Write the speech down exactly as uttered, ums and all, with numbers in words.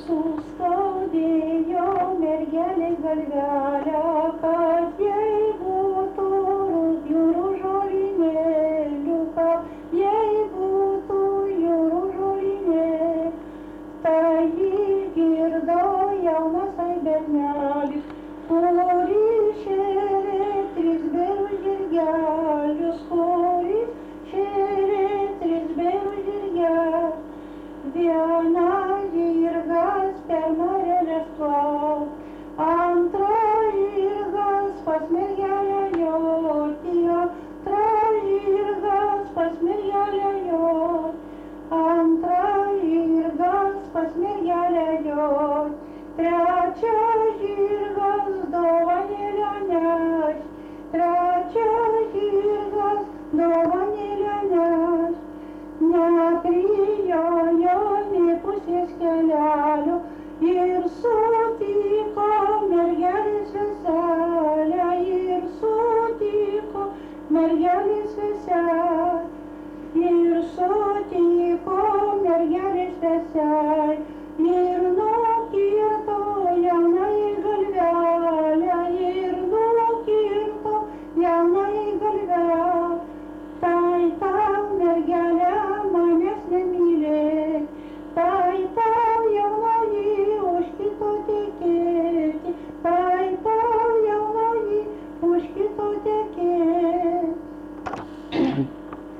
suskaudėjo mergelė galvelę, kad jei būtų jūrų žolinėlių, kad jei būtų jūrų žolinė. Tai išgirdo jaunasai bernelis, kuris šėrė tris berus žirgelius, kuris šėrė tris berus žirgelius. Vienas žirgas per mareles plauk, antras žirgas pas mergelę joti, antras žirgas pas mergelę joti, antras žirgas pas mergelę joti, trečias